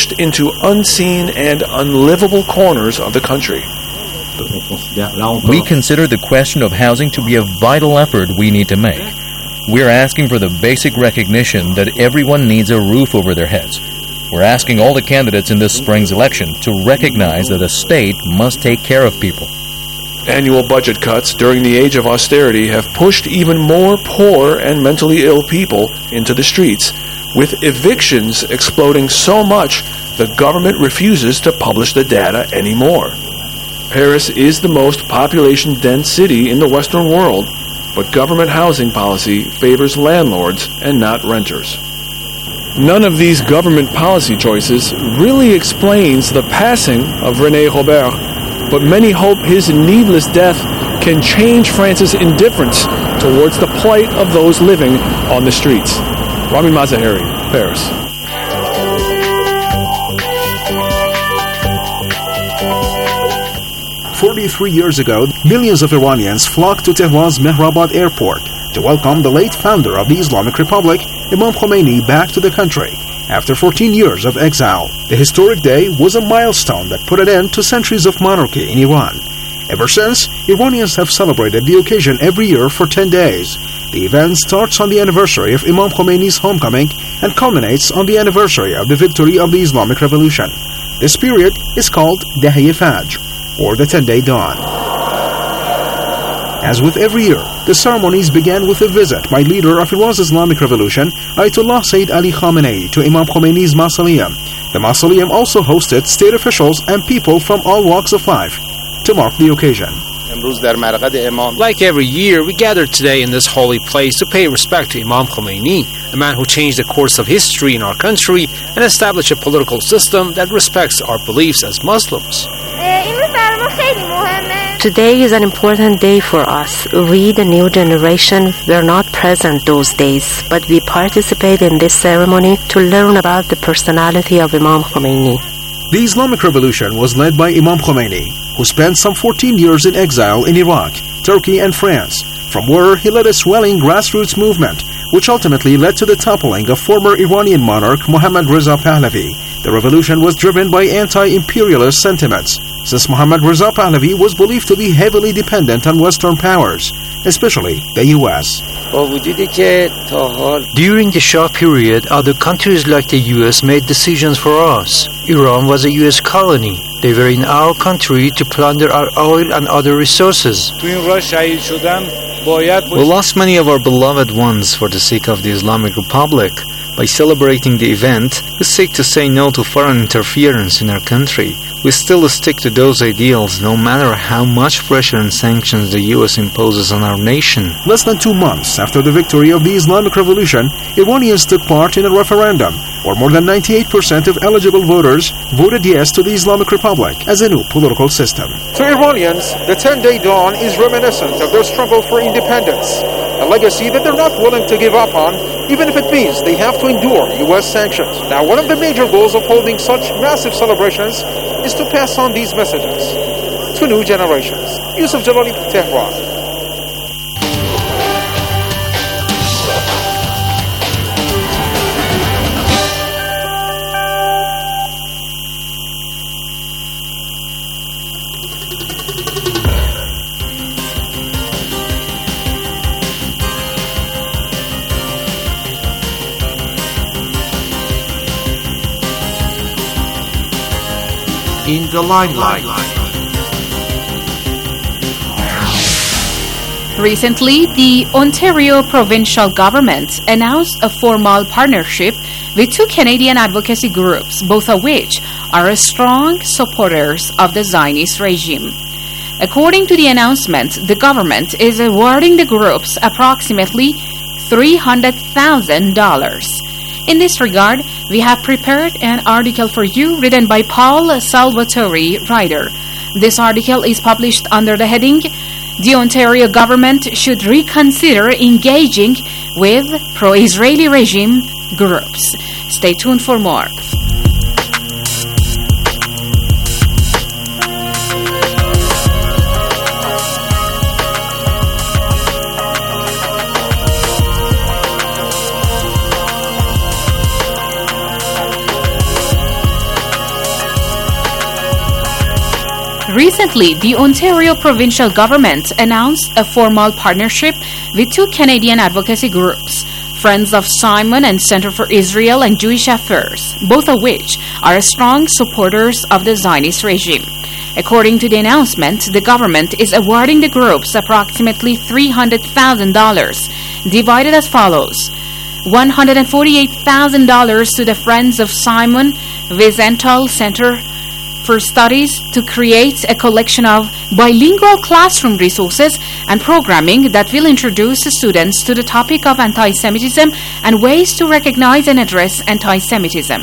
pushed into unseen and unlivable corners of the country. We consider the question of housing to be a vital effort we need to make. We're asking for the basic recognition that everyone needs a roof over their heads. We're asking all the candidates in this spring's election to recognize that the state must take care of people. Annual budget cuts during the age of austerity have pushed even more poor and mentally ill people into the streets, with evictions exploding so much the government refuses to publish the data anymore. Paris is the most population-dense city in the Western world, but government housing policy favors landlords and not renters. None of these government policy choices really explains the passing of René Robert, but many hope his needless death can change France's indifference towards the plight of those living on the streets. Rami Mazaheri, Paris. "43 years ago, millions of Iranians flocked to Tehran's Mehrabad airport to welcome the late founder of the Islamic Republic, Imam Khomeini, back to the country after 14 years of exile. The historic day was a milestone that put an end to centuries of monarchy in Iran. Ever since, Iranians have celebrated the occasion every year for 10 days. The event starts on the anniversary of Imam Khomeini's homecoming and culminates on the anniversary of the victory of the Islamic Revolution. This period is called Dahiye Fajr, or the 10-day dawn. As with every year, the ceremonies began with a visit by leader of Iran's Islamic Revolution, Ayatollah Sayyid Ali Khamenei, to Imam Khomeini's mausoleum. The mausoleum also hosted state officials and people from all walks of life to mark the occasion. Like every year, we gather today in this holy place to pay respect to Imam Khomeini, a man who changed the course of history in our country and established a political system that respects our beliefs as Muslims. Today is an important day for us. We, the new generation, were not present those days, but we participate in this ceremony to learn about the personality of Imam Khomeini. The Islamic Revolution was led by Imam Khomeini, who spent some 14 years in exile in Iraq, Turkey, and France, from where he led a swelling grassroots movement, which ultimately led to the toppling of former Iranian monarch Mohammad Reza Pahlavi. The revolution was driven by anti-imperialist sentiments, since Mohammad Reza Pahlavi was believed to be heavily dependent on Western powers, especially the U.S. During the Shah period, other countries like the U.S. made decisions for us. Iran was a U.S. colony. They were in our country to plunder our oil and other resources. We lost many of our beloved ones for the sake of the Islamic Republic. By celebrating the event, we seek to say no to foreign interference in our country. We still stick to those ideals no matter how much pressure and sanctions the U.S. imposes on our nation. Less than 2 months after the victory of the Islamic Revolution, Iranians took part in a referendum where more than 98% of eligible voters voted yes to the Islamic Republic as a new political system. To Iranians, the 10-day dawn is reminiscent of their struggle for independence, a legacy that they're not willing to give up on, even if it means they have to endure U.S. sanctions. Now, one of the major goals of holding such massive celebrations is to pass on these messages to new generations. Yusuf Jalali, Tehran. In the limelight. Recently, the Ontario provincial government announced a formal partnership with 2 Canadian advocacy groups, both of which are strong supporters of the Zionist regime. According to the announcement, the government is awarding the groups approximately $300,000. In this regard, we have prepared an article for you written by Paul Salvatore Ryder. This article is published under the heading, "The Ontario government should reconsider engaging with pro-Israeli regime groups." Stay tuned for more. Recently, the Ontario provincial government announced a formal partnership with two Canadian advocacy groups, Friends of Simon and Center for Israel and Jewish Affairs, both of which are strong supporters of the Zionist regime. According to the announcement, the government is awarding the groups approximately $300,000, divided as follows: $148,000 to the Friends of Simon Wiesenthal Center for Studies to create a collection of bilingual classroom resources and programming that will introduce students to the topic of anti-Semitism and ways to recognize and address anti-Semitism.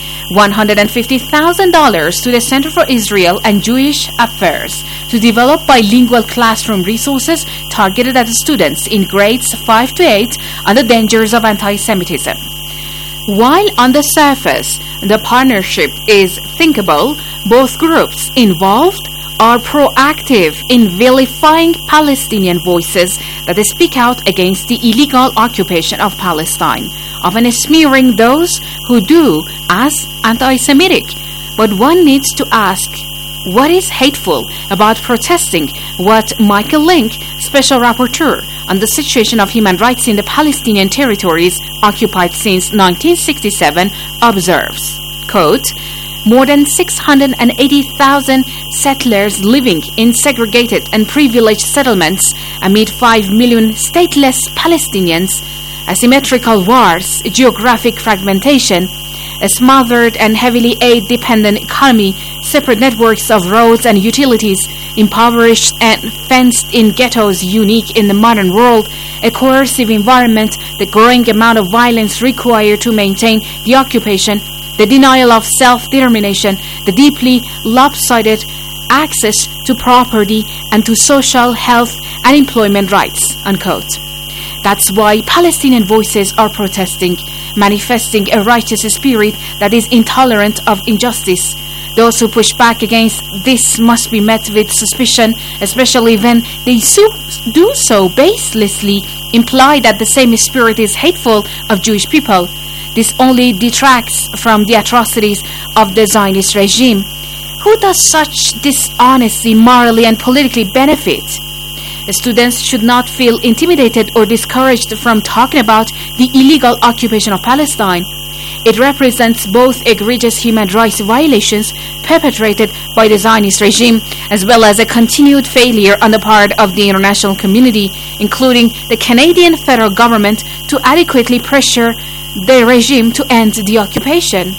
$150,000 to the Center for Israel and Jewish Affairs to develop bilingual classroom resources targeted at students in grades 5 to 8 on the dangers of anti-Semitism. While on the surface, the partnership is thinkable, both groups involved are proactive in vilifying Palestinian voices that speak out against the illegal occupation of Palestine, often smearing those who do as anti-Semitic. But one needs to ask, what is hateful about protesting what Michael Link, Special Rapporteur on the situation of human rights in the Palestinian territories occupied since 1967, observes? Quote, more than 680,000 settlers living in segregated and privileged settlements amid 5 million stateless Palestinians, asymmetrical wars, geographic fragmentation, a smothered and heavily aid-dependent economy, separate networks of roads and utilities, impoverished and fenced-in ghettos unique in the modern world, a coercive environment, the growing amount of violence required to maintain the occupation, the denial of self-determination, the deeply lopsided access to property and to social, health, and employment rights, unquote. That's why Palestinian voices are protesting, manifesting a righteous spirit that is intolerant of injustice. Those who push back against this must be met with suspicion, especially when they do so baselessly imply that the same spirit is hateful of Jewish people. This only detracts from the atrocities of the Zionist regime. Who does such dishonesty morally and politically benefit? Students should not feel intimidated or discouraged from talking about the illegal occupation of Palestine. It represents both egregious human rights violations perpetrated by the Zionist regime, as well as a continued failure on the part of the international community, including the Canadian federal government, to adequately pressure the regime to end the occupation.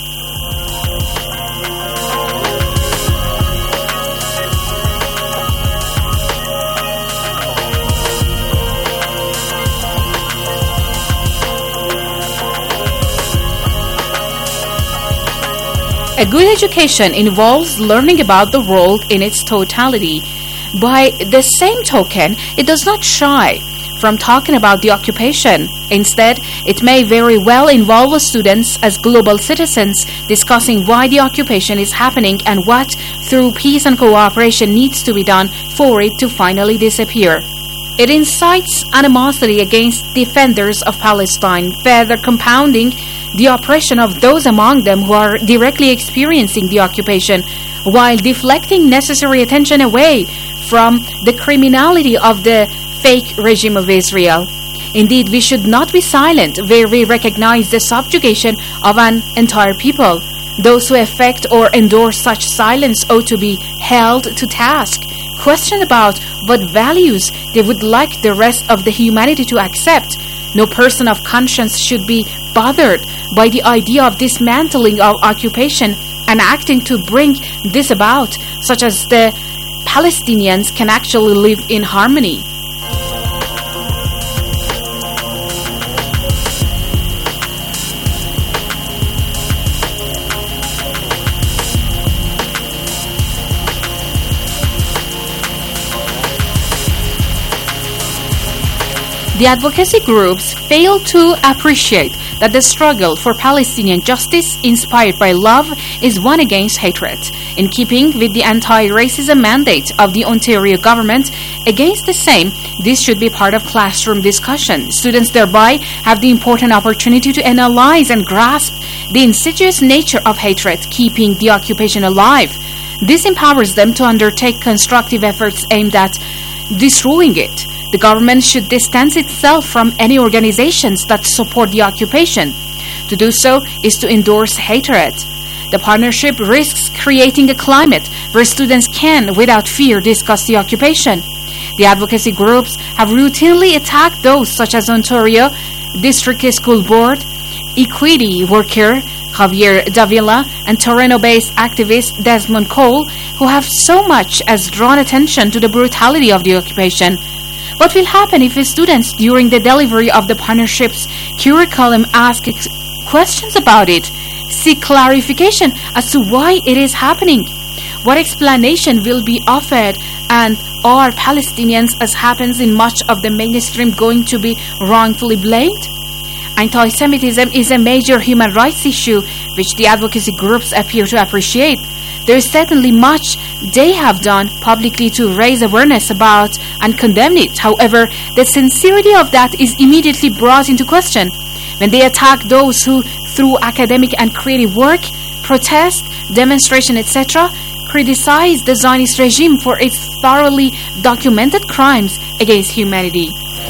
A good education involves learning about the world in its totality. By the same token, it does not shy from talking about the occupation. Instead, it may very well involve students as global citizens discussing why the occupation is happening and what, through peace and cooperation, needs to be done for it to finally disappear. It incites animosity against defenders of Palestine, further compounding the oppression of those among them who are directly experiencing the occupation, while deflecting necessary attention away from the criminality of the fake regime of Israel. Indeed, we should not be silent where we recognize the subjugation of an entire people. Those who affect or endorse such silence ought to be held to task, questioned about what values they would like the rest of the humanity to accept. No person of conscience should be bothered by the idea of dismantling of occupation and acting to bring this about, such as the Palestinians can actually live in harmony. The advocacy groups fail to appreciate that the struggle for Palestinian justice inspired by love is one against hatred. In keeping with the anti-racism mandate of the Ontario government, against the same, this should be part of classroom discussion. Students thereby have the important opportunity to analyze and grasp the insidious nature of hatred, keeping the occupation alive. This empowers them to undertake constructive efforts aimed at disrupting it. The government should distance itself from any organizations that support the occupation. To do so is to endorse hatred. The partnership risks creating a climate where students can, without fear, discuss the occupation. The advocacy groups have routinely attacked those such as Ontario District School Board, equity worker Javier Davila, and Toronto-based activist Desmond Cole, who have so much as drawn attention to the brutality of the occupation. What will happen if students during the delivery of the partnership's curriculum ask questions about it, seek clarification as to why it is happening? What explanation will be offered, and are Palestinians, as happens in much of the mainstream, going to be wrongfully blamed? Anti-Semitism is a major human rights issue which the advocacy groups appear to appreciate. There is certainly much they have done publicly to raise awareness about and condemn it. However, the sincerity of that is immediately brought into question when they attack those who, through academic and creative work, protest, demonstration, etc., criticize the Zionist regime for its thoroughly documented crimes against humanity.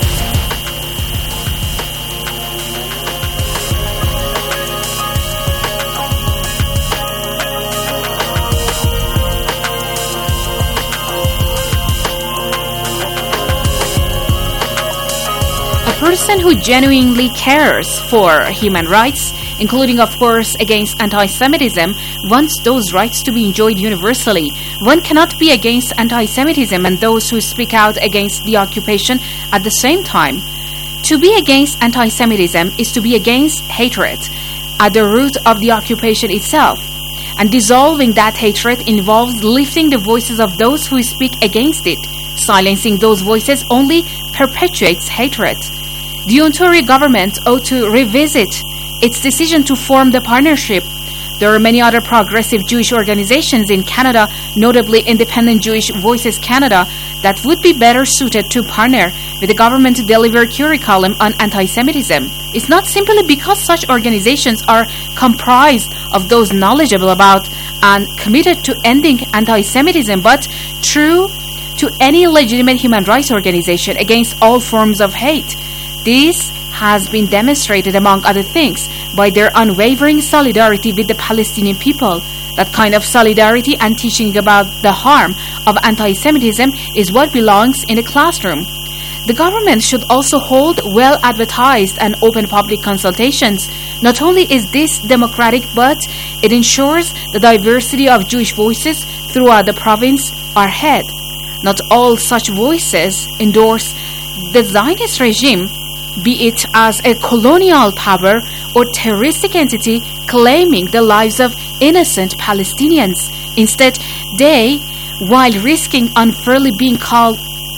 A person who genuinely cares for human rights, including, of course, against anti-Semitism, wants those rights to be enjoyed universally. One cannot be against anti-Semitism and those who speak out against the occupation at the same time. To be against anti-Semitism is to be against hatred at the root of the occupation itself. And dissolving that hatred involves lifting the voices of those who speak against it. Silencing those voices only perpetuates hatred. The Ontario government ought to revisit its decision to form the partnership. There are many other progressive Jewish organizations in Canada, notably Independent Jewish Voices Canada, that would be better suited to partner with the government to deliver curriculum on anti-Semitism. It's not simply because such organizations are comprised of those knowledgeable about and committed to ending anti-Semitism, but true to any legitimate human rights organization against all forms of hate. This has been demonstrated, among other things, by their unwavering solidarity with the Palestinian people. That kind of solidarity and teaching about the harm of anti-Semitism is what belongs in the classroom. The government should also hold well-advertised and open public consultations. Not only is this democratic, but it ensures the diversity of Jewish voices throughout the province are heard. Not all such voices endorse the Zionist regime, be it as a colonial power or terroristic entity claiming the lives of innocent Palestinians. Instead, they, while risking unfairly being called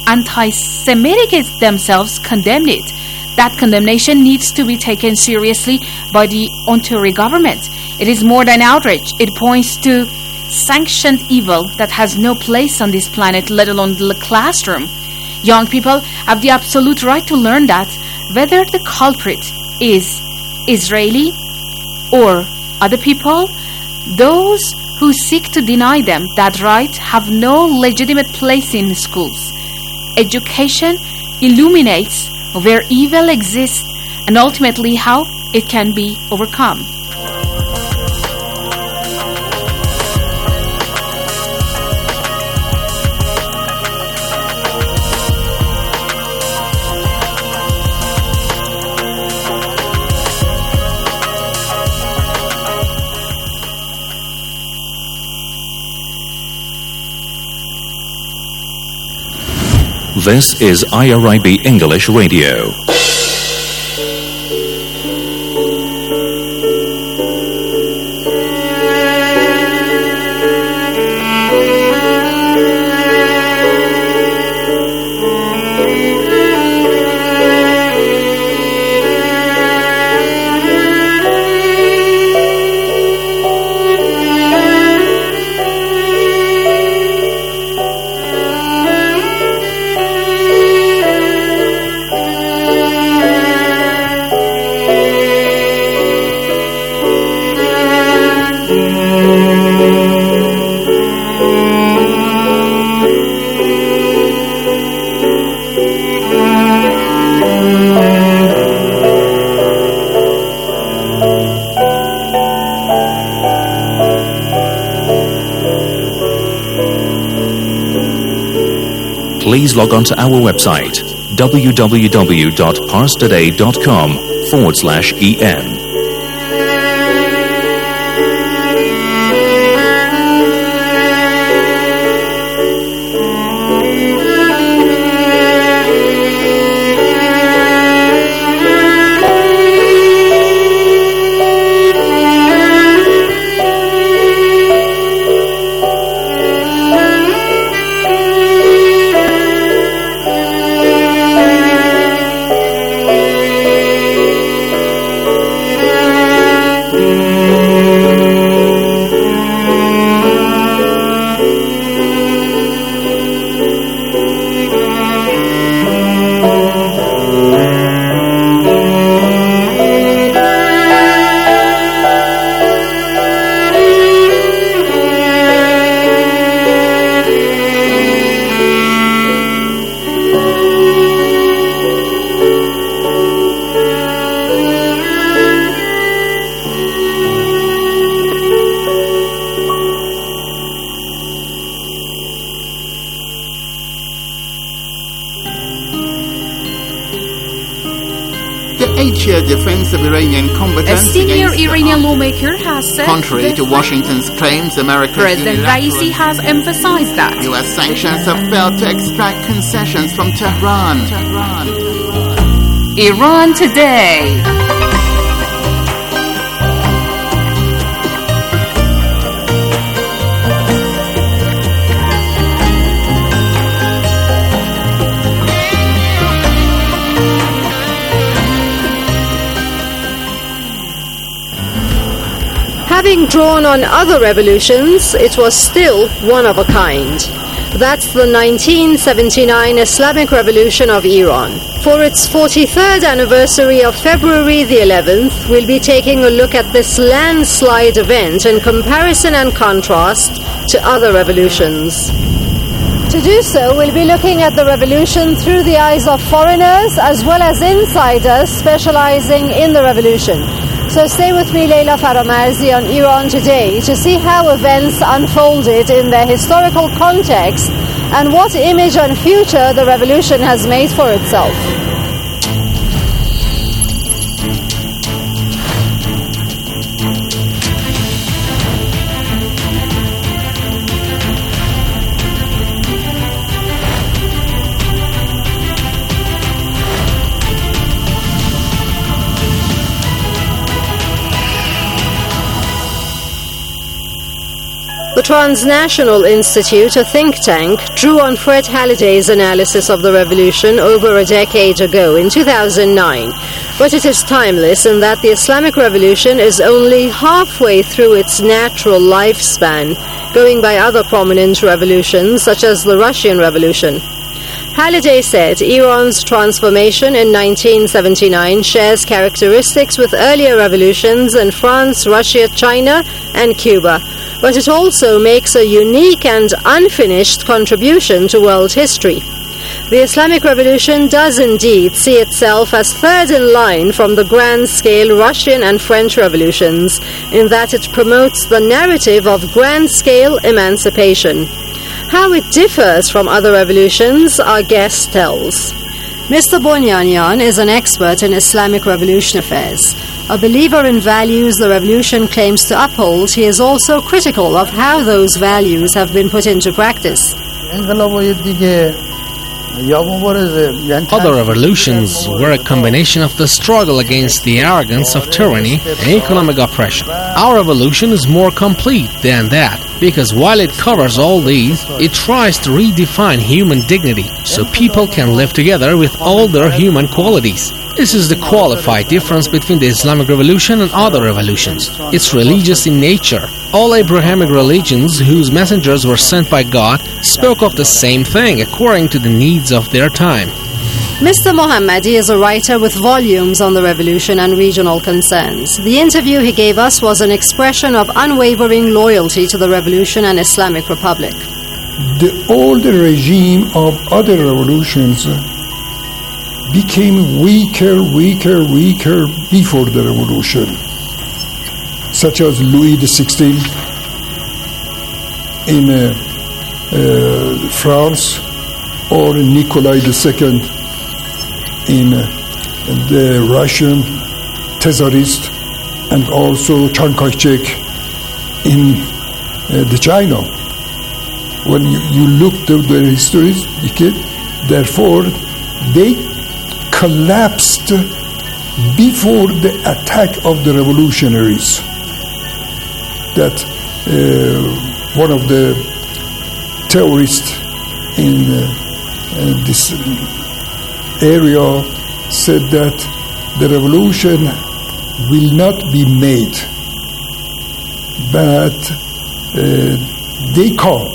anti-Semitic themselves, condemn it. That condemnation needs to be taken seriously by the Ontario government. It is more than outrage. It points to sanctioned evil that has no place on this planet, let alone the classroom. Young people have the absolute right to learn that whether the culprit is Israeli or other people, those who seek to deny them that right have no legitimate place in schools. Education illuminates where evil exists and ultimately how it can be overcome. This is IRIB English Radio. please log on to our website www.parstoday.com/en. Defense of Iranian competence. A senior Iranian lawmaker has said, contrary to Washington's claims, America's President Raisi has emphasized that U.S. sanctions have failed to extract concessions from Tehran. Iran Today. Having drawn on other revolutions, it was still one of a kind. That's the 1979 Islamic Revolution of Iran. For its 43rd anniversary of February the 11th, we'll be taking a look at this landslide event in comparison and contrast to other revolutions. To do so, we'll be looking at the revolution through the eyes of foreigners as well as insiders specializing in the revolution. So stay with me, Leila Faramarzi, on Iran Today to see how events unfolded in their historical context and what image and future the revolution has made for itself. The Transnational Institute, a think tank, drew on Fred Halliday's analysis of the revolution over a decade ago, in 2009. But it is timeless in that the Islamic Revolution is only halfway through its natural lifespan, going by other prominent revolutions, such as the Russian Revolution. Halliday said Iran's transformation in 1979 shares characteristics with earlier revolutions in France, Russia, China, and Cuba. But it also makes a unique and unfinished contribution to world history. The Islamic Revolution does indeed see itself as third in line from the grand-scale Russian and French revolutions, in that it promotes the narrative of grand-scale emancipation. How it differs from other revolutions, our guest tells. Mr. Bonyanyan is an expert in Islamic revolution affairs. A believer in values the revolution claims to uphold, he is also critical of how those values have been put into practice. Other revolutions were a combination of the struggle against the arrogance of tyranny and economic oppression. Our revolution is more complete than that, because while it covers all these, it tries to redefine human dignity so people can live together with all their human qualities. This is the qualified difference between the Islamic Revolution and other revolutions. It's religious in nature. All Abrahamic religions whose messengers were sent by God spoke of the same thing according to the needs of their time. Mr. Mohammadi is a writer with volumes on the revolution and regional concerns. The interview he gave us was an expression of unwavering loyalty to the revolution and Islamic Republic. The old regime of other revolutions became weaker before the revolution, such as Louis XVI in France, or Nikolai II in the Russian Tsarist, and also Chiang Kai-shek in the China. When you look at their histories, therefore they collapsed before the attack of the revolutionaries. That one of the terrorists in this area said that the revolution will not be made, but they come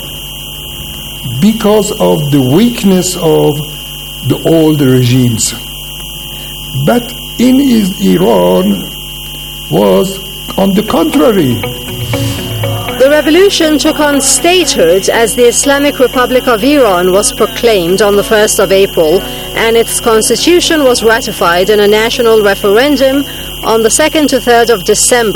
because of the weakness of the old regimes. But in Iran was on the contrary. The revolution took on statehood as the Islamic Republic of Iran was proclaimed on the 1st of April, and its constitution was ratified in a national referendum on the 2nd to 3rd of December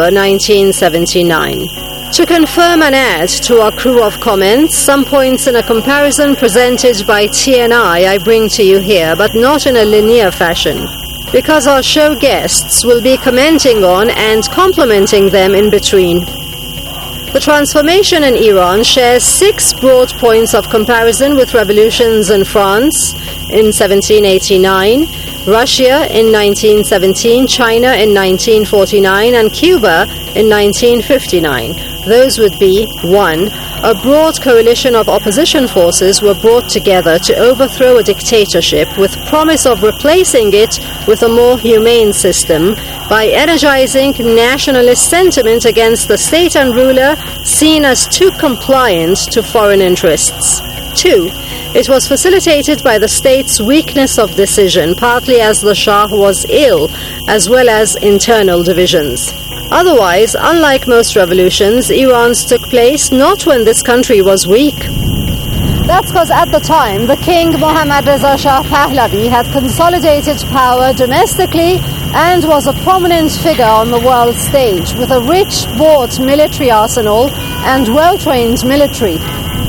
1979. To confirm and add to our crew of comments, some points in a comparison presented by TNI I bring to you here, but not in a linear fashion, because our show guests will be commenting on and complimenting them in between. The transformation in Iran shares 6 broad points of comparison with revolutions in France in 1789, Russia in 1917, China in 1949, and Cuba in 1959. Those would be: 1. A broad coalition of opposition forces were brought together to overthrow a dictatorship with promise of replacing it with a more humane system by energizing nationalist sentiment against the state and ruler seen as too compliant to foreign interests. 2. It was facilitated by the state's weakness of decision, partly as the Shah was ill, as well as internal divisions. Otherwise, unlike most revolutions, Iran's took place not when this country was weak. That's because at the time, the king Mohammad Reza Shah Pahlavi had consolidated power domestically and was a prominent figure on the world stage, with a rich, bought military arsenal and well-trained military.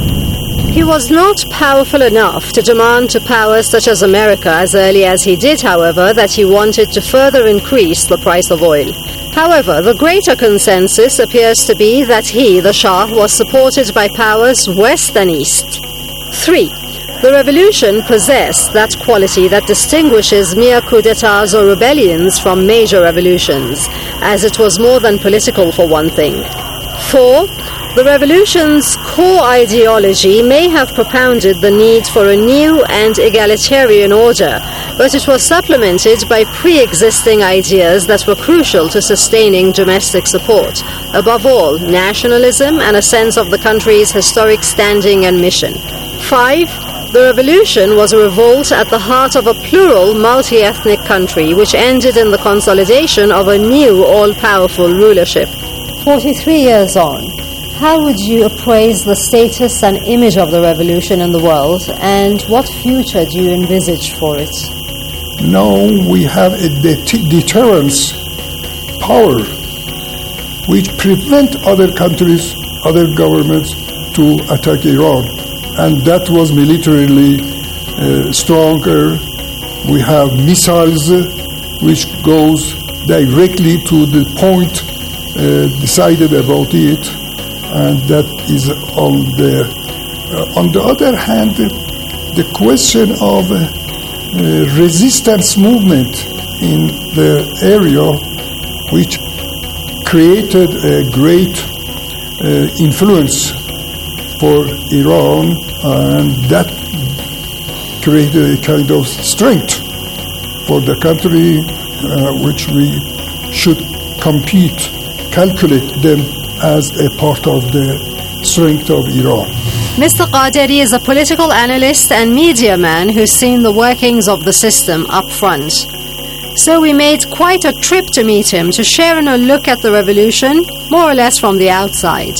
He was not powerful enough to demand to powers such as America as early as he did, however, that he wanted to further increase the price of oil. However, the greater consensus appears to be that he, the Shah, was supported by powers west and east. 3. The revolution possessed that quality that distinguishes mere coup d'etats or rebellions from major revolutions, as it was more than political for one thing. 4. The revolution's core ideology may have propounded the need for a new and egalitarian order, but it was supplemented by pre-existing ideas that were crucial to sustaining domestic support, above all, nationalism and a sense of the country's historic standing and mission. 5. The revolution was a revolt at the heart of a plural, multi-ethnic country, which ended in the consolidation of a new, all-powerful rulership. 43 years on, how would you appraise the status and image of the revolution in the world, and what future do you envisage for it? Now we have a deterrence power which prevent other countries, other governments to attack Iran. And that was militarily stronger. We have missiles which goes directly to the point decided about it. And that is on the other hand, the question of resistance movement in the area, which created a great influence for Iran, and that created a kind of strength for the country, which we should calculate them as a part of the strength of Iran. Mr. Qaderi is a political analyst and media man who's seen the workings of the system up front. So we made quite a trip to meet him to share in a look at the revolution, more or less from the outside.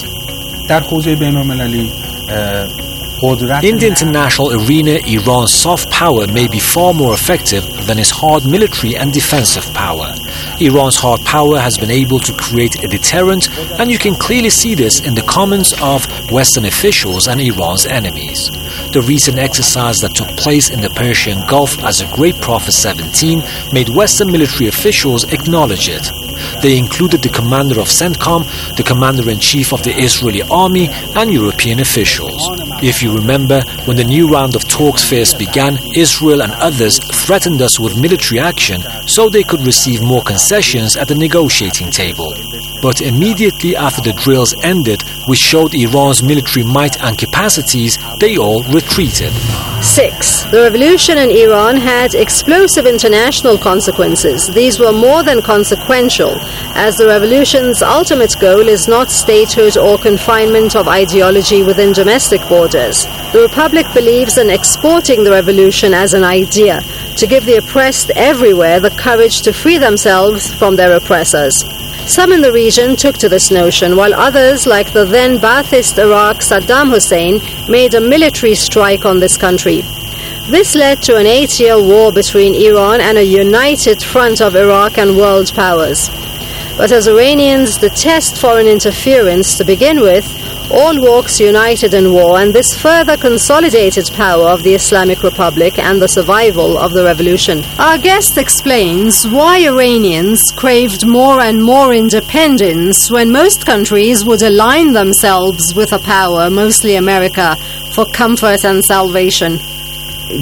In the international arena, Iran's soft power may be far more effective than its hard military and defensive power. Iran's hard power has been able to create a deterrent, and you can clearly see this in the comments of Western officials and Iran's enemies. The recent exercise that took place in the Persian Gulf as a Great Prophet 17 made Western military officials acknowledge it. They included the commander of CENTCOM, the commander-in-chief of the Israeli army, and European officials. If you remember, when the new round of talks first began, Israel and others threatened us with military action so they could receive more concessions at the negotiating table. But immediately after the drills ended, which showed Iran's military might and capacities, they all retreated. 6. The revolution in Iran had explosive international consequences. These were more than consequential, as the revolution's ultimate goal is not statehood or confinement of ideology within domestic borders. The Republic believes in exporting the revolution as an idea, to give the oppressed everywhere the courage to free themselves from their oppressors. Some in the region took to this notion, while others, like the then Ba'athist Iraq Saddam Hussein, made a military strike on this country. This led to an 8-year war between Iran and a united front of Iraq and world powers. But as Iranians detest foreign interference to begin with, all walks united in war, and this further consolidated power of the Islamic Republic and the survival of the revolution. Our guest explains why Iranians craved more and more independence when most countries would align themselves with a power, mostly America, for comfort and salvation. In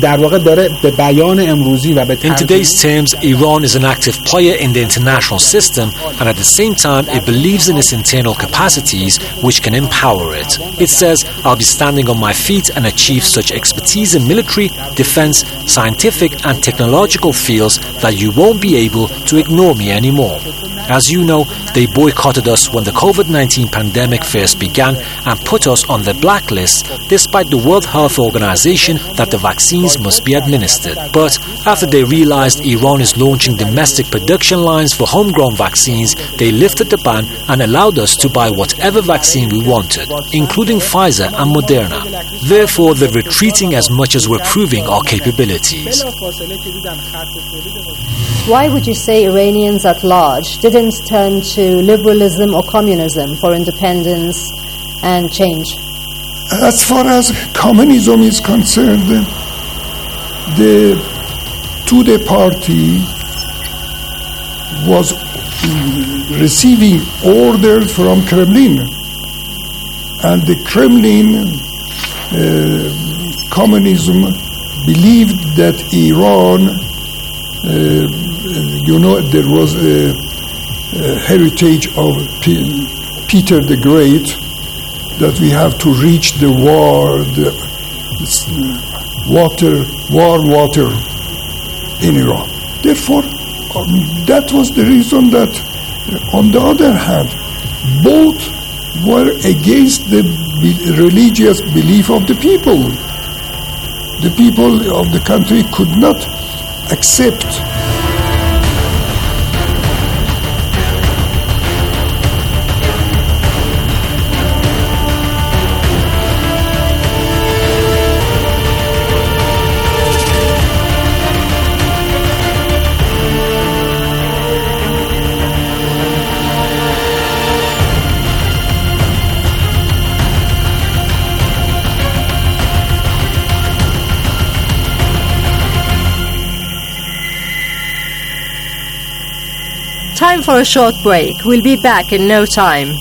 today's terms, Iran is an active player in the international system, and at the same time it believes in its internal capacities, which can empower it. It says, I'll be standing on my feet and achieve such expertise in military, defense, scientific and technological fields that you won't be able to ignore me anymore. As you know, they boycotted us when the COVID-19 pandemic first began and put us on the blacklist, despite the World Health Organization that the vaccines must be administered. But after they realized Iran is launching domestic production lines for homegrown vaccines, they lifted the ban and allowed us to buy whatever vaccine we wanted, including Pfizer and Moderna. Therefore, they're retreating as much as we're proving our capabilities. Why would you say Iranians at large didn't turn to liberalism or communism for independence and change? As far as communism is concerned, the Tudeh party was receiving orders from Kremlin, and the Kremlin communism believed that Iran, there was a heritage of Peter the Great, that we have to reach the warm water in Iran. Therefore, that was the reason that, on the other hand, both were against the religious belief of the people. The people of the country could not accept Time for a short break. We'll be back in no time.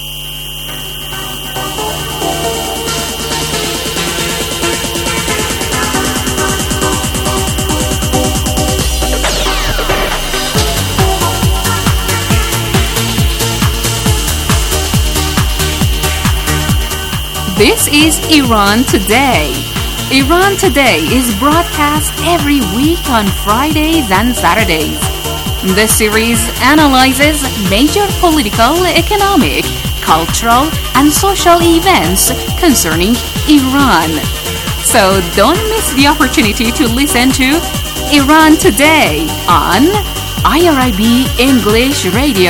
This is Iran Today. Iran Today is broadcast every week on Fridays and Saturdays. The series analyzes major political, economic, cultural, and social events concerning Iran. So don't miss the opportunity to listen to Iran Today on IRIB English Radio.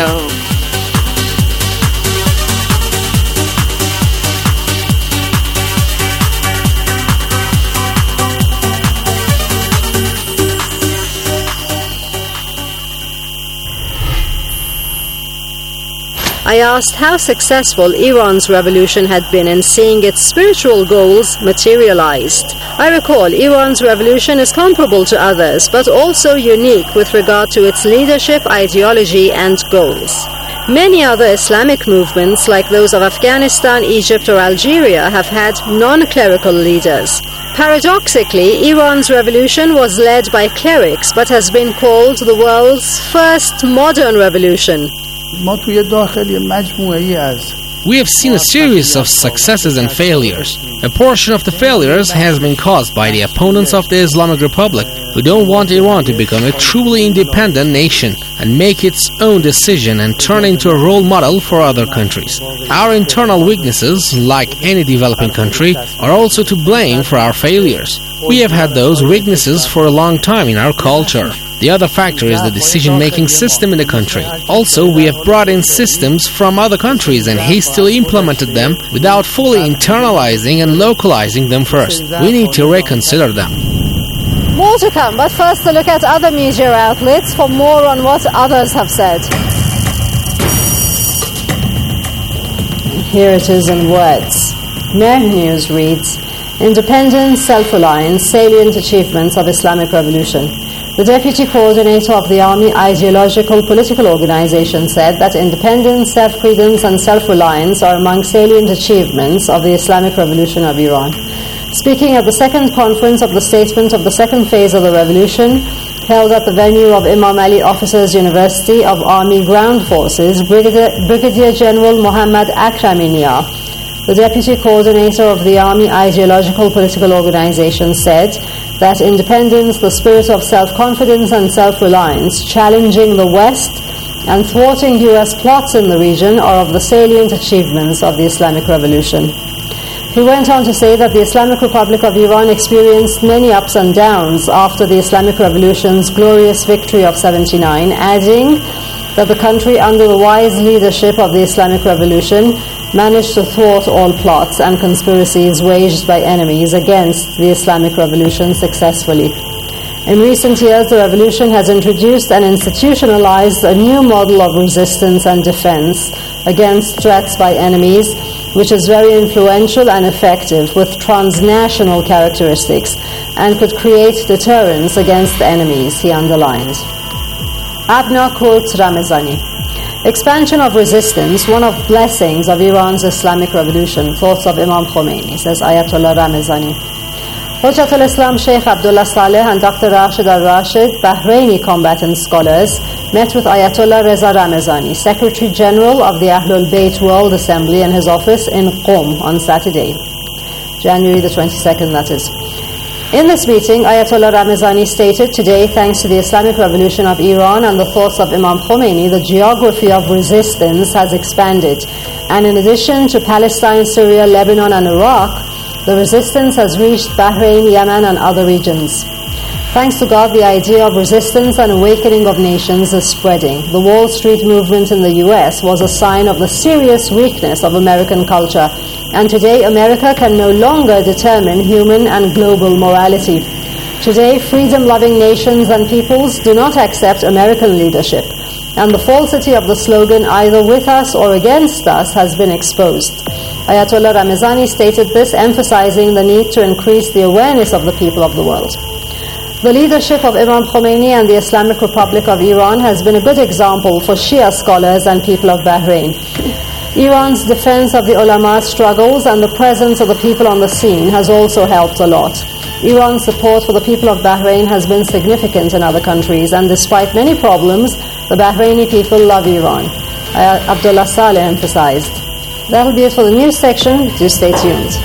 I asked how successful Iran's revolution had been in seeing its spiritual goals materialized. I recall Iran's revolution is comparable to others, but also unique with regard to its leadership, ideology, and goals. Many other Islamic movements, like those of Afghanistan, Egypt, or Algeria, have had non-clerical leaders. Paradoxically, Iran's revolution was led by clerics, but has been called the world's first modern revolution. We have seen a series of successes and failures. A portion of the failures has been caused by the opponents of the Islamic Republic, who don't want Iran to become a truly independent nation and make its own decision and turn into a role model for other countries. Our internal weaknesses, like any developing country, are also to blame for our failures. We have had those weaknesses for a long time in our culture. The other factor is the decision-making system in the country. Also, we have brought in systems from other countries and hastily implemented them without fully internalizing and localizing them first. We need to reconsider them. More to come, but first a look at other media outlets for more on what others have said. Here it is in words. Mehr News reads, Independence, Self-Reliance, Salient Achievements of Islamic Revolution. The deputy coordinator of the Army Ideological Political Organization said that independence, self-credence and self-reliance are among salient achievements of the Islamic Revolution of Iran. Speaking at the second conference of the statement of the second phase of the revolution, held at the venue of Imam Ali Officers University of Army Ground Forces, Brigadier General Mohammad Akraminia, the deputy coordinator of the Army Ideological Political Organization, said that independence, the spirit of self-confidence and self-reliance, challenging the West and thwarting U.S. plots in the region are of the salient achievements of the Islamic Revolution. He went on to say that the Islamic Republic of Iran experienced many ups and downs after the Islamic Revolution's glorious victory of 79, adding that the country under the wise leadership of the Islamic Revolution managed to thwart all plots and conspiracies waged by enemies against the Islamic Revolution successfully. In recent years, the revolution has introduced and institutionalized a new model of resistance and defense against threats by enemies, which is very influential and effective with transnational characteristics and could create deterrence against enemies, he underlined. Abna quotes Ramezani. Expansion of resistance, one of blessings of Iran's Islamic Revolution. Thoughts of Imam Khomeini, says Ayatollah Ramezani. Hujjat al-Islam Sheikh Abdullah Saleh and Dr. Rashid al-Rashid, Bahraini combatant scholars, met with Ayatollah Reza Ramezani, Secretary General of the Ahlul Bayt World Assembly, in his office in Qom on Saturday, January the 22nd, that is. In this meeting, Ayatollah Ramezani stated, today, thanks to the Islamic Revolution of Iran and the thoughts of Imam Khomeini, the geography of resistance has expanded. And in addition to Palestine, Syria, Lebanon and Iraq, the resistance has reached Bahrain, Yemen and other regions. Thanks to God, the idea of resistance and awakening of nations is spreading. The Wall Street movement in the US was a sign of the serious weakness of American culture. And today, America can no longer determine human and global morality. Today, freedom-loving nations and peoples do not accept American leadership. And the falsity of the slogan, either with us or against us, has been exposed. Ayatollah Ramezani stated this, emphasizing the need to increase the awareness of the people of the world. The leadership of Imam Khomeini and the Islamic Republic of Iran has been a good example for Shia scholars and people of Bahrain. Iran's defense of the ulama's struggles and the presence of the people on the scene has also helped a lot. Iran's support for the people of Bahrain has been significant in other countries, and despite many problems, the Bahraini people love Iran, Abdullah Saleh emphasized. That'll be it for the news section. Do stay tuned.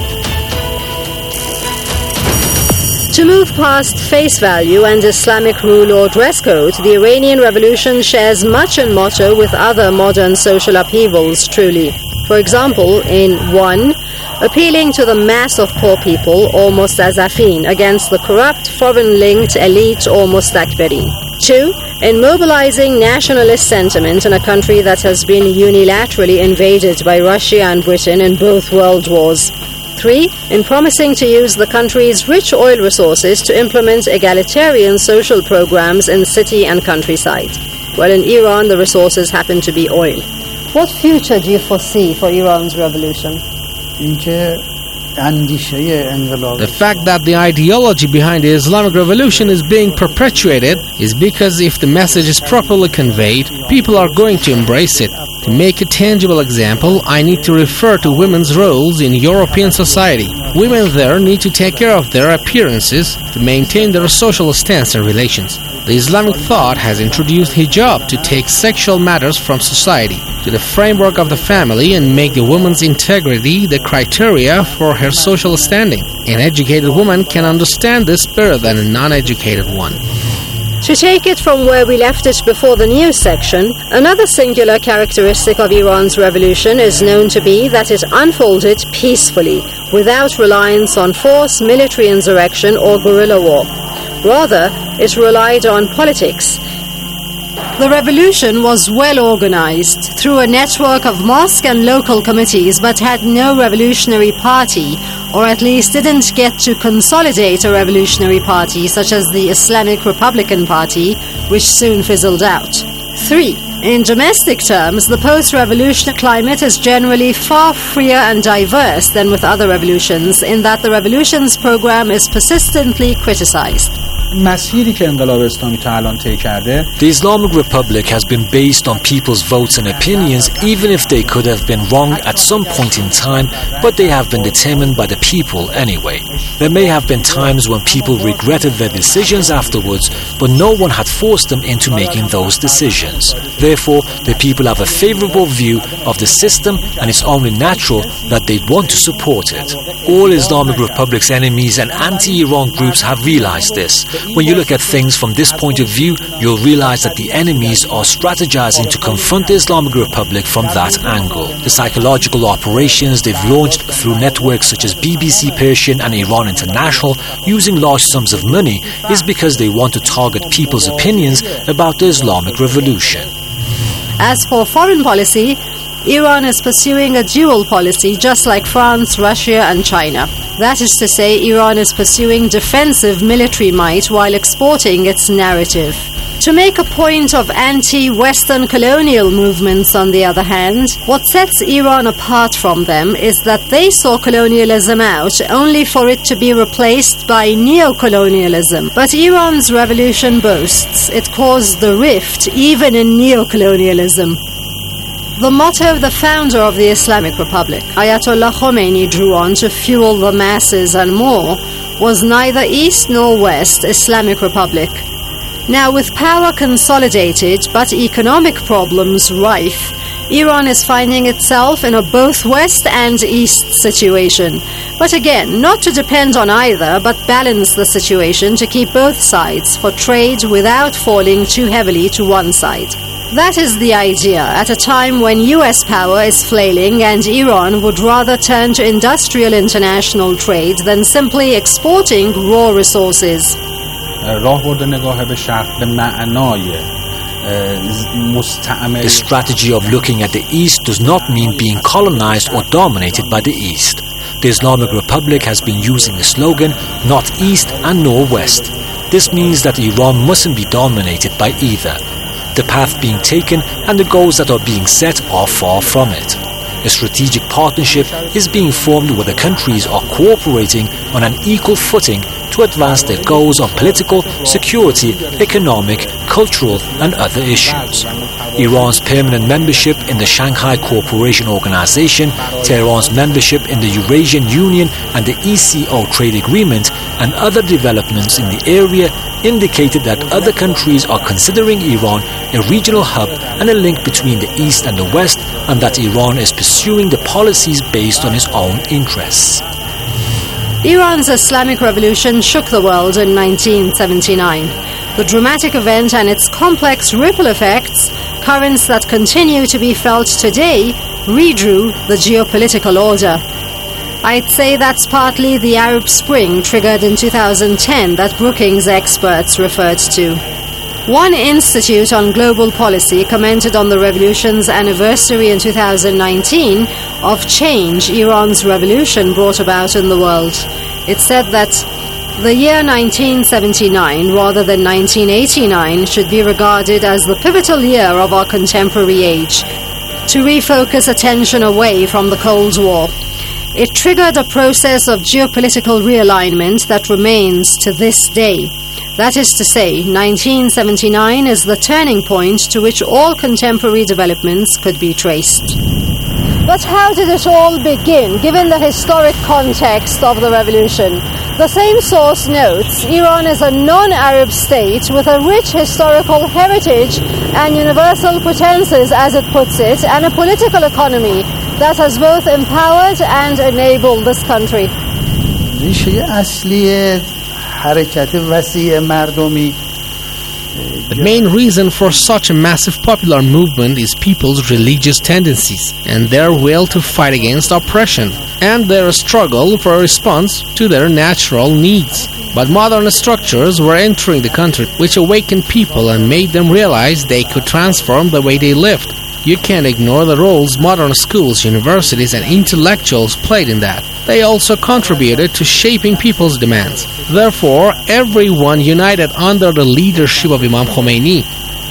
To move past face value and Islamic rule or dress code, the Iranian Revolution shares much in motto with other modern social upheavals, truly. For example, in 1, appealing to the mass of poor people, or mustazafin, against the corrupt, foreign-linked elite or mustakbirin. 2, in mobilizing nationalist sentiment in a country that has been unilaterally invaded by Russia and Britain in both world wars. 3, in promising to use the country's rich oil resources to implement egalitarian social programs in city and countryside. Well, in Iran, the resources happen to be oil. What future do you foresee for Iran's revolution? The fact that the ideology behind the Islamic Revolution is being perpetuated is because if the message is properly conveyed, people are going to embrace it. To make a tangible example, I need to refer to women's roles in European society. Women there need to take care of their appearances to maintain their social stance and relations. The Islamic thought has introduced hijab to take sexual matters from society to the framework of the family and make the woman's integrity the criteria for her social standing. An educated woman can understand this better than a non-educated one. To take it from where we left it before the news section, another singular characteristic of Iran's revolution is known to be that it unfolded peacefully, without reliance on force, military insurrection, or guerrilla war. Rather, it relied on politics. The revolution was well organized through a network of mosque and local committees, but had no revolutionary party, or at least didn't get to consolidate a revolutionary party such as the Islamic Republican Party, which soon fizzled out. 3. In domestic terms, the post-revolution climate is generally far freer and diverse than with other revolutions, in that the revolution's program is persistently criticized. The Islamic Republic has been based on people's votes and opinions, even if they could have been wrong at some point in time, but they have been determined by the people anyway. There may have been times when people regretted their decisions afterwards, but no one had forced them into making those decisions. Therefore, the people have a favorable view of the system, and it's only natural that they want to support it. All Islamic Republic's enemies and anti-Iran groups have realized this. When you look at things from this point of view, you'll realize that the enemies are strategizing to confront the Islamic Republic from that angle. The psychological operations they've launched through networks such as BBC Persian and Iran International, using large sums of money, is because they want to target people's opinions about the Islamic Revolution. As for foreign policy, Iran is pursuing a dual policy just like France, Russia and China. That is to say, Iran is pursuing defensive military might while exporting its narrative. To make a point of anti-Western colonial movements, on the other hand, what sets Iran apart from them is that they saw colonialism out only for it to be replaced by neo-colonialism. But Iran's revolution boasts it caused the rift even in neo-colonialism. The motto the founder of the Islamic Republic, Ayatollah Khomeini, drew on to fuel the masses and more was neither East nor West, Islamic Republic. Now, with power consolidated but economic problems rife, Iran is finding itself in a both West and East situation. But again, not to depend on either, but balance the situation to keep both sides for trade without falling too heavily to one side. That is the idea at a time when US power is flailing and Iran would rather turn to industrial international trade than simply exporting raw resources. The strategy of looking at the East does not mean being colonized or dominated by the East. The Islamic Republic has been using the slogan, not East and nor West. This means that Iran mustn't be dominated by either. The path being taken and the goals that are being set are far from it. A strategic partnership is being formed where the countries are cooperating on an equal footing to advance their goals on political, security, economic, cultural and other issues. Iran's permanent membership in the Shanghai Cooperation Organization, Tehran's membership in the Eurasian Union and the ECO trade agreement, and other developments in the area indicated that other countries are considering Iran a regional hub and a link between the East and the West, and that Iran is pursuing the policies based on its own interests. Iran's Islamic Revolution shook the world in 1979. The dramatic event and its complex ripple effects, currents that continue to be felt today, redrew the geopolitical order. I'd say that's partly the Arab Spring triggered in 2010 that Brookings experts referred to. One institute on global policy commented on the revolution's anniversary in 2019 of change Iran's revolution brought about in the world. It said that the year 1979, rather than 1989, should be regarded as the pivotal year of our contemporary age. to refocus attention away from the Cold War. It triggered a process of geopolitical realignment that remains to this day. That is to say, 1979 is the turning point to which all contemporary developments could be traced. But how did it all begin, given the historic context of the revolution? The same source notes, Iran is a non-Arab state with a rich historical heritage and universal pretenses, as it puts it, and a political economy that has both empowered and enabled this country. The main reason for such a massive popular movement is people's religious tendencies and their will to fight against oppression and their struggle for a response to their natural needs. But modern structures were entering the country which awakened people and made them realize they could transform the way they lived. You can't ignore the roles modern schools, universities, and intellectuals played in that. They also contributed to shaping people's demands. Therefore, everyone united under the leadership of Imam Khomeini.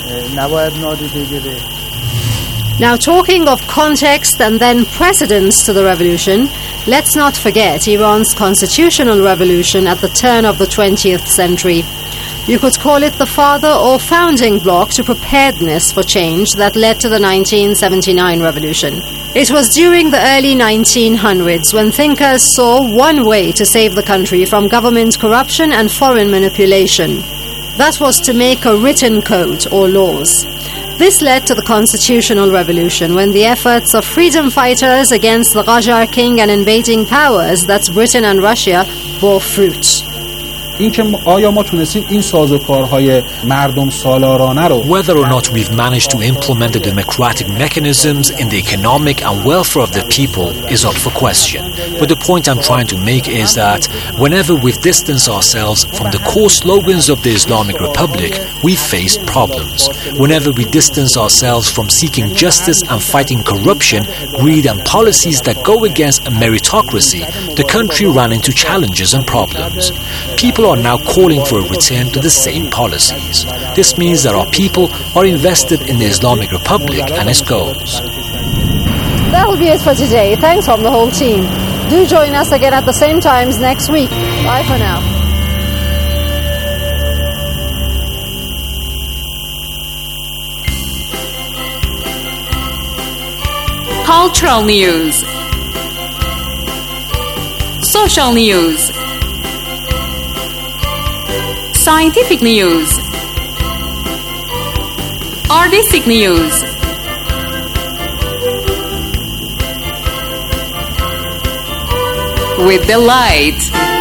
Now, talking of context and then precedents to the revolution, let's not forget Iran's constitutional revolution at the turn of the 20th century. You could call it the father or founding block to preparedness for change that led to the 1979 revolution. It was during the early 1900s when thinkers saw one way to save the country from government corruption and foreign manipulation. That was to make a written code or laws. This led to the constitutional revolution when the efforts of freedom fighters against the Qajar king and invading powers, that's Britain and Russia, bore fruit. Whether or not we've managed to implement the democratic mechanisms in the economic and welfare of the people is up for question. But the point I'm trying to make is that whenever we've distanced ourselves from the core slogans of the Islamic Republic, we've faced problems. Whenever we distance ourselves from seeking justice and fighting corruption, greed and policies that go against a meritocracy, the country ran into challenges and problems. People are now calling for a return to the same policies. This means that our people are invested in the Islamic Republic and its goals. That'll be it for today. Thanks from the whole team. Do join us again at the same times next week. Bye for now. Cultural news, social news, scientific news, artistic news, with delight.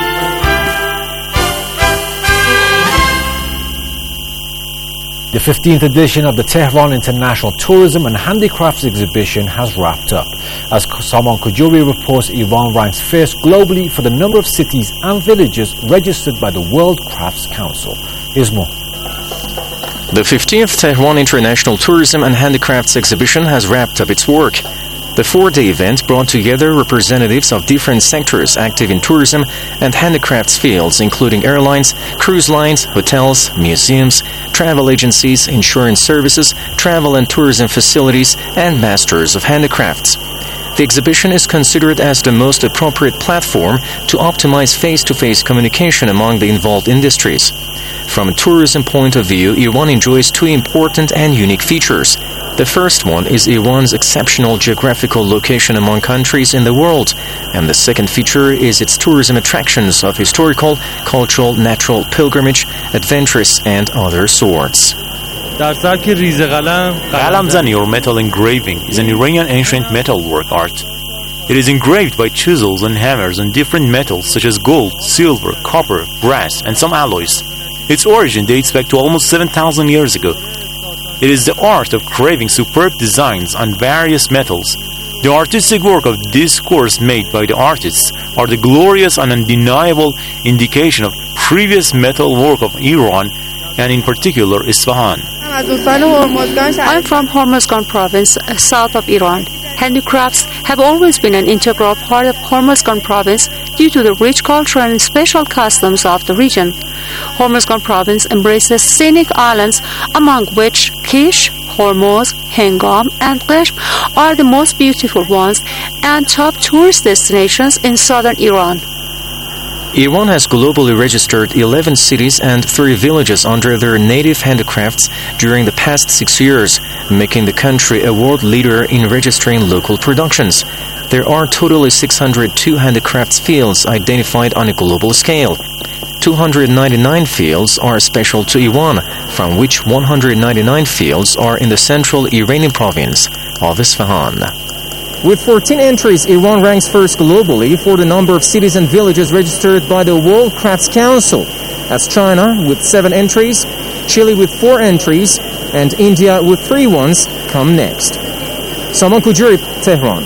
The 15th edition of the Tehran International Tourism and Handicrafts Exhibition has wrapped up. As Saman Kujuri reports, Iran ranks first globally for the number of cities and villages registered by the World Crafts Council. Here's more. The 15th Tehran International Tourism and Handicrafts Exhibition has wrapped up its work. The four-day event brought together representatives of different sectors active in tourism and handicrafts fields, including airlines, cruise lines, hotels, museums, travel agencies, insurance services, travel and tourism facilities, and masters of handicrafts. The exhibition is considered as the most appropriate platform to optimize face-to-face communication among the involved industries. From a tourism point of view, Iran enjoys two important and unique features. The first one is Iran's exceptional geographical location among countries in the world, and the second feature is its tourism attractions of historical, cultural, natural, pilgrimage, adventurous, and other sorts. Qalamzani, or metal engraving, is an Iranian ancient metalwork art. It is engraved by chisels and hammers on different metals such as gold, silver, copper, brass, and some alloys. Its origin dates back to almost 7,000 years ago. It is the art of carving superb designs on various metals. The artistic work of this course made by the artists are the glorious and undeniable indication of previous metal work of Iran, and in particular Isfahan. I'm from Hormozgan province, south of Iran. Handicrafts have always been an integral part of Hormozgan province due to the rich culture and special customs of the region. Hormozgan province embraces scenic islands, among which Kish, Hormuz, Hengam, and Qeshm are the most beautiful ones and top tourist destinations in southern Iran. Iran has globally registered 11 cities and 3 villages under their native handicrafts during the past 6 years, making the country a world leader in registering local productions. There are totally 602 handicrafts fields identified on a global scale. 299 fields are special to Iran, from which 199 fields are in the central Iranian province of Isfahan. With 14 entries, Iran ranks first globally for the number of cities and villages registered by the World Crafts Council. That's China with 7 entries, Chile with 4 entries, and India with 3 ones come next. Saman Kujuri, Tehran.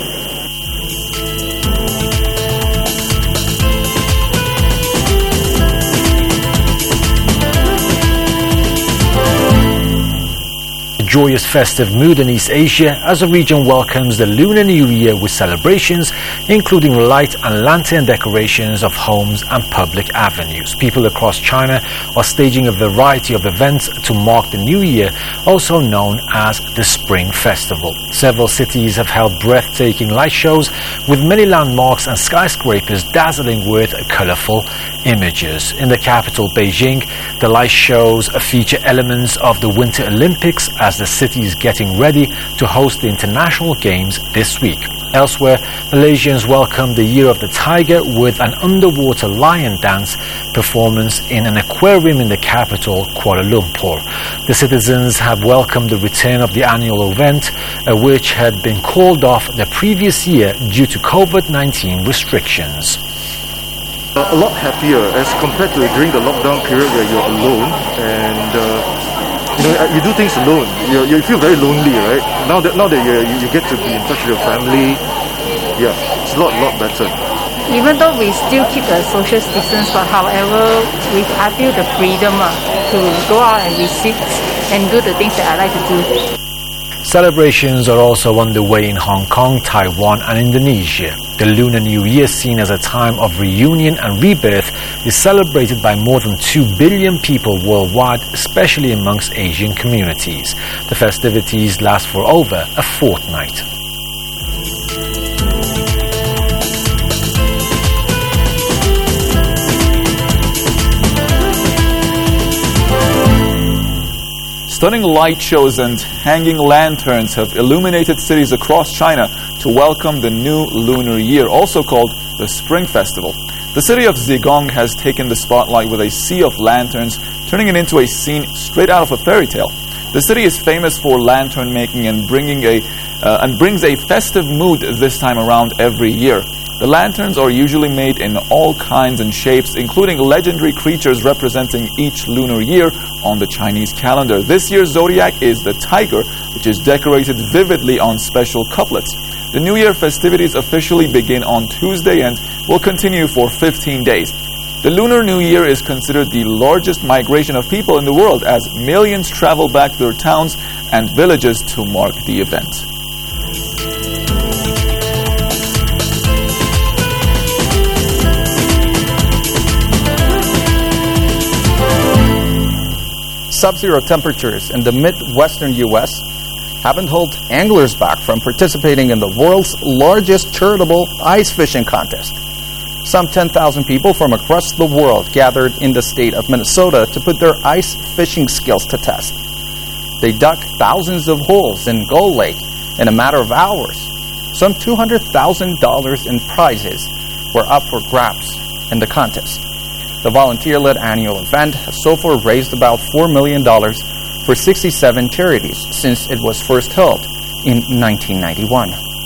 Joyous festive mood in East Asia as the region welcomes the Lunar New Year with celebrations including light and lantern decorations of homes and public avenues. People across China are staging a variety of events to mark the New Year, also known as the Spring Festival. Several cities have held breathtaking light shows with many landmarks and skyscrapers dazzling with colorful images. In the capital, Beijing, the light shows feature elements of the Winter Olympics as the city is getting ready to host the international games this week. Elsewhere, Malaysians welcomed the Year of the Tiger with an underwater lion dance performance in an aquarium in the capital, Kuala Lumpur. The citizens have welcomed the return of the annual event, which had been called off the previous year due to COVID-19 restrictions. A lot happier as compared to during the lockdown period where you're alone and you do things alone. You feel very lonely, right? Now that you get to be in touch with your family, yeah, it's a lot better. Even though we still keep a social distance, but however, I feel the freedom to go out and visit and do the things that I like to do. Celebrations are also underway in Hong Kong, Taiwan and Indonesia. The Lunar New Year, seen as a time of reunion and rebirth, is celebrated by more than 2 billion people worldwide, especially amongst Asian communities. The festivities last for over a fortnight. Stunning light shows and hanging lanterns have illuminated cities across China to welcome the new lunar year, also called the Spring Festival. The city of Zigong has taken the spotlight with a sea of lanterns, turning it into a scene straight out of a fairy tale. The city is famous for lantern making and brings a festive mood this time around every year. The lanterns are usually made in all kinds and shapes, including legendary creatures representing each lunar year on the Chinese calendar. This year's zodiac is the tiger, which is decorated vividly on special couplets. The New Year festivities officially begin on Tuesday and will continue for 15 days. The Lunar New Year is considered the largest migration of people in the world, as millions travel back to their towns and villages to mark the event. Sub-zero temperatures in the Midwestern U.S. haven't held anglers back from participating in the world's largest charitable ice fishing contest. Some 10,000 people from across the world gathered in the state of Minnesota to put their ice fishing skills to test. They dug thousands of holes in Gull Lake in a matter of hours. Some $200,000 in prizes were up for grabs in the contest. The volunteer-led annual event has so far raised about $4 million for 67 charities since it was first held in 1991.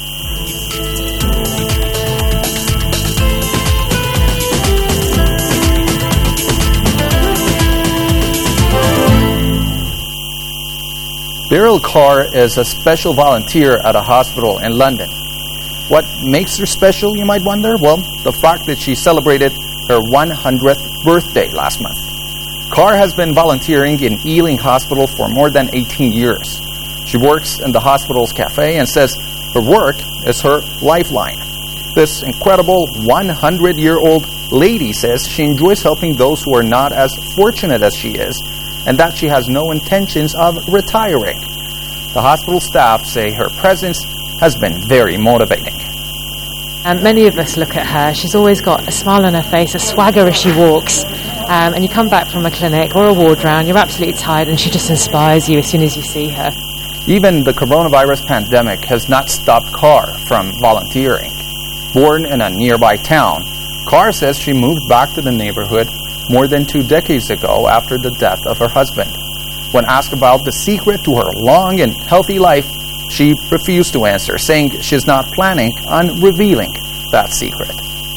Beryl Carr is a special volunteer at a hospital in London. What makes her special, you might wonder? Well, the fact that she celebrated her 100th birthday last month. Carr has been volunteering in Ealing Hospital for more than 18 years. She works in the hospital's cafe and says her work is her lifeline. This incredible 100-year-old lady says she enjoys helping those who are not as fortunate as she is, and that she has no intentions of retiring. The hospital staff say her presence has been very motivating. And many of us look at her. She's always got a smile on her face, a swagger as she walks. And you come back from a clinic or a ward round, you're absolutely tired, and she just inspires you as soon as you see her. Even the coronavirus pandemic has not stopped Carr from volunteering. Born in a nearby town, Carr says she moved back to the neighborhood more than 2 decades ago after the death of her husband. When asked about the secret to her long and healthy life, she refused to answer, saying she's not planning on revealing that secret.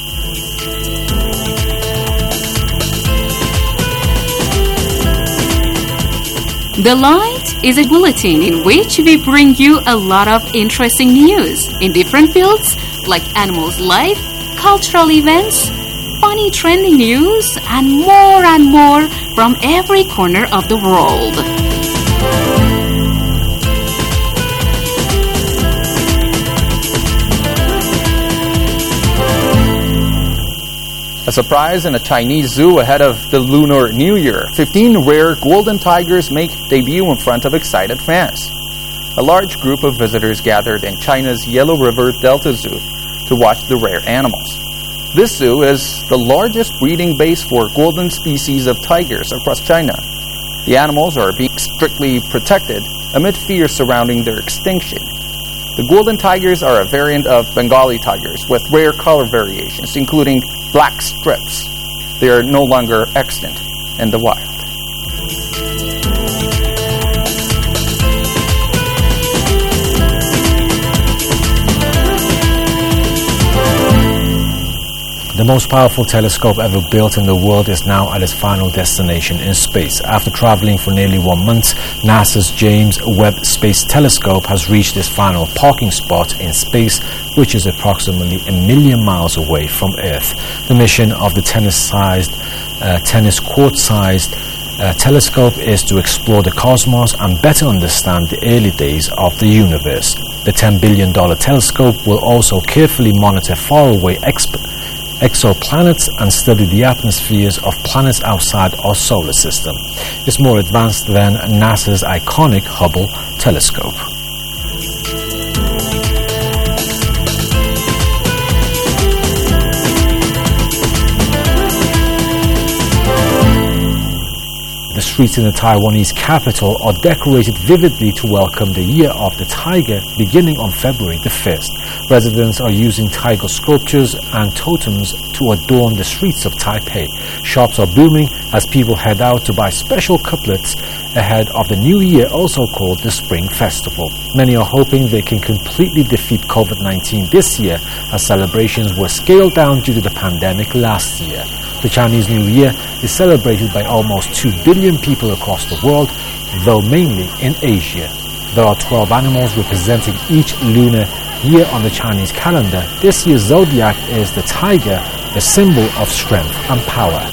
The Light is a bulletin in which we bring you a lot of interesting news in different fields like animals' life, cultural events, funny trending news, and more from every corner of the world. A surprise in a Chinese zoo ahead of the Lunar New Year. 15 rare golden tigers make debut in front of excited fans. A large group of visitors gathered in China's Yellow River Delta Zoo to watch the rare animals. This zoo is the largest breeding base for golden species of tigers across China. The animals are being strictly protected amid fears surrounding their extinction. The golden tigers are a variant of Bengali tigers with rare color variations, including black strips. They are no longer extant in the wild. The most powerful telescope ever built in the world is now at its final destination in space. After traveling for nearly 1 month, NASA's James Webb Space Telescope has reached its final parking spot in space, which is approximately 1 million miles away from Earth. The mission of the tennis court-sized telescope is to explore the cosmos and better understand the early days of the universe. The $10 billion telescope will also carefully monitor faraway exoplanets and study the atmospheres of planets outside our solar system. It's more advanced than NASA's iconic Hubble telescope. The streets in the Taiwanese capital are decorated vividly to welcome the Year of the Tiger beginning on February the 1st. Residents are using tiger sculptures and totems to adorn the streets of Taipei. Shops are booming as people head out to buy special couplets ahead of the New Year, also called the Spring Festival. Many are hoping they can completely defeat COVID-19 this year, as celebrations were scaled down due to the pandemic last year. The Chinese New Year is celebrated by almost 2 billion people across the world, though mainly in Asia. There are 12 animals representing each lunar year on the Chinese calendar. This year's zodiac is the tiger, a symbol of strength and power.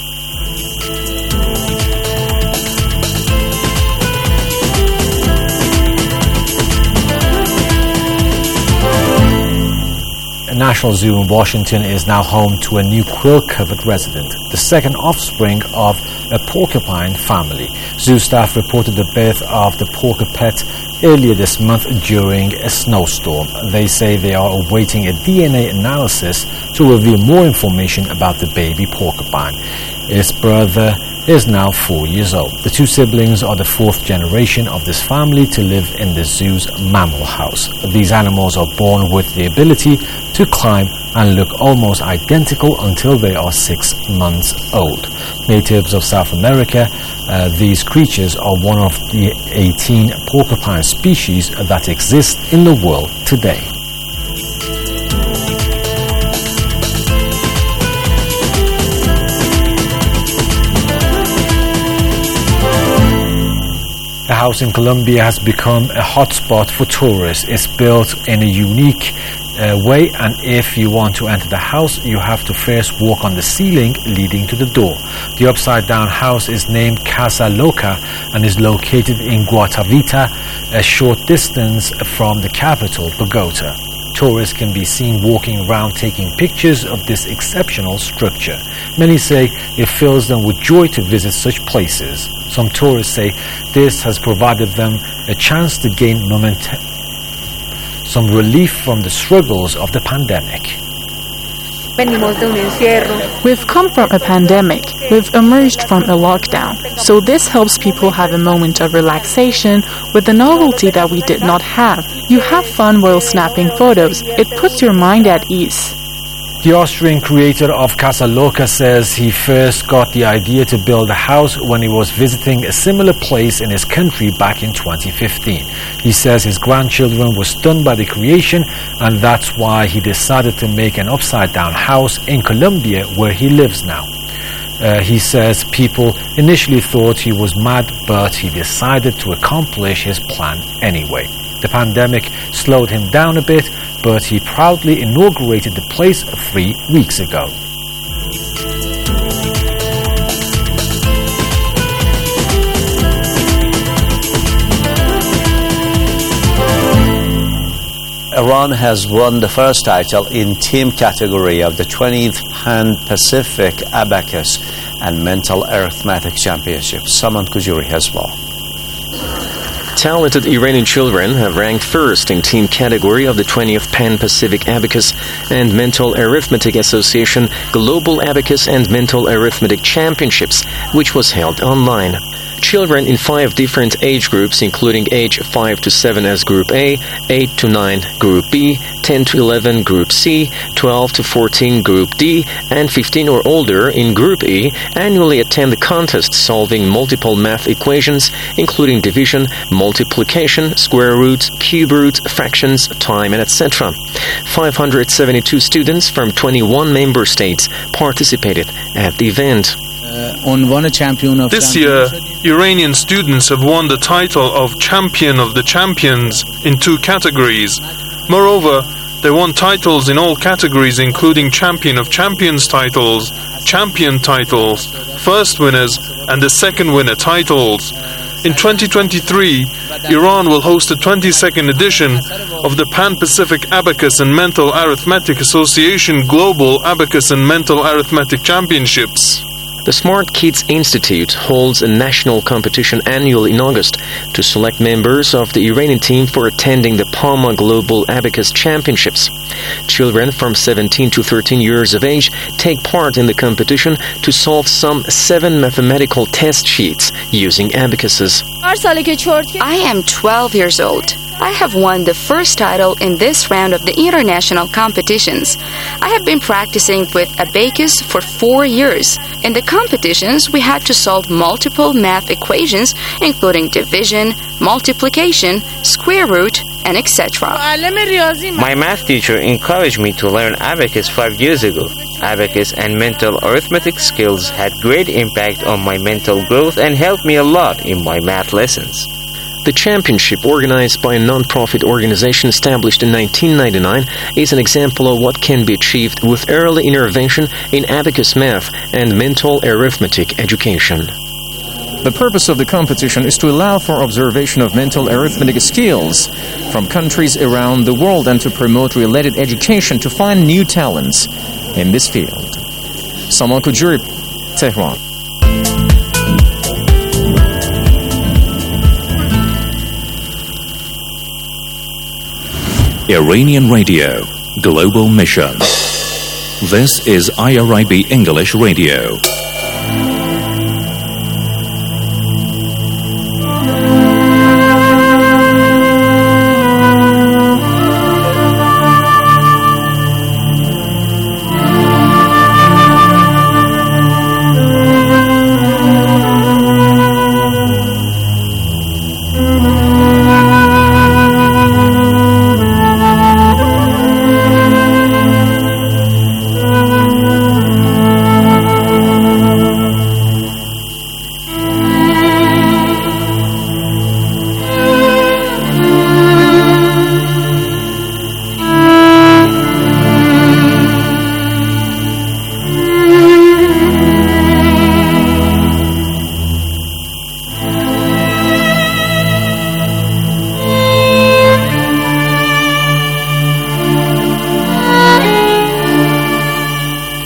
National Zoo in Washington is now home to a new quill-covered resident, the second offspring of a porcupine family. Zoo staff reported the birth of the porcupet earlier this month during a snowstorm. They say they are awaiting a DNA analysis to reveal more information about the baby porcupine. Its brother is now 4 years old. The two siblings are the 4th generation of this family to live in the zoo's mammal house. These animals are born with the ability to climb and look almost identical until they are 6 months old. Natives of South America, these creatures are one of the 18 porcupine species that exist in the world today. A house in Colombia has become a hotspot for tourists. It's built in a unique way, and if you want to enter the house, you have to first walk on the ceiling leading to the door. The upside-down house is named Casa Loca and is located in Guatavita, a short distance from the capital, Bogota. Tourists can be seen walking around taking pictures of this exceptional structure. Many say it fills them with joy to visit such places. Some tourists say this has provided them a chance to gain some relief from the struggles of the pandemic. We've come from a pandemic. We've emerged from a lockdown. So this helps people have a moment of relaxation with the novelty that we did not have. You have fun while snapping photos. It puts your mind at ease. The Austrian creator of Casa Loca says he first got the idea to build a house when he was visiting a similar place in his country back in 2015. He says his grandchildren were stunned by the creation, and that's why he decided to make an upside-down house in Colombia, where he lives now. He says people initially thought he was mad, but he decided to accomplish his plan anyway. The pandemic slowed him down a bit, but he proudly inaugurated the place 3 weeks ago. Iran has won the first title in team category of the 20th Pan-Pacific Abacus and Mental Arithmetic Championships. Saman Kujuri has more. Talented Iranian children have ranked first in team category of the 20th Pan-Pacific Abacus and Mental Arithmetic Association Global Abacus and Mental Arithmetic Championships, which was held online. Children in 5 different age groups, including age 5 to 7 as Group A, 8 to 9 Group B, 10 to 11 Group C, 12 to 14 Group D, and 15 or older in Group E, annually attend the contest solving multiple math equations, including division, multiplication, square root, cube root, fractions, time, and etc. 572 students from 21 member states participated at the event. This year, Iranian students have won the title of Champion of the Champions in 2 categories. Moreover, they won titles in all categories, including Champion of Champions titles, Champion titles, First Winners, and the Second Winner titles. In 2023, Iran will host the 22nd edition of the Pan-Pacific Abacus and Mental Arithmetic Association Global Abacus and Mental Arithmetic Championships. The Smart Kids Institute holds a national competition annually in August to select members of the Iranian team for attending the PAMA Global Abacus Championships. Children from 17 to 13 years of age take part in the competition to solve some 7 mathematical test sheets using abacuses. I am 12 years old. I have won the first title in this round of the international competitions. I have been practicing with abacus for 4 years. In the competitions, we had to solve multiple math equations, including division, multiplication, square root, and etc. My math teacher encouraged me to learn abacus 5 years ago. Abacus and mental arithmetic skills had great impact on my mental growth and helped me a lot in my math lessons. The championship, organized by a non-profit organization established in 1999, is an example of what can be achieved with early intervention in abacus math and mental arithmetic education. The purpose of the competition is to allow for observation of mental arithmetic skills from countries around the world and to promote related education to find new talents in this field. Saman Kujuri, Tehran. Iranian Radio, Global Mission. This is IRIB English Radio.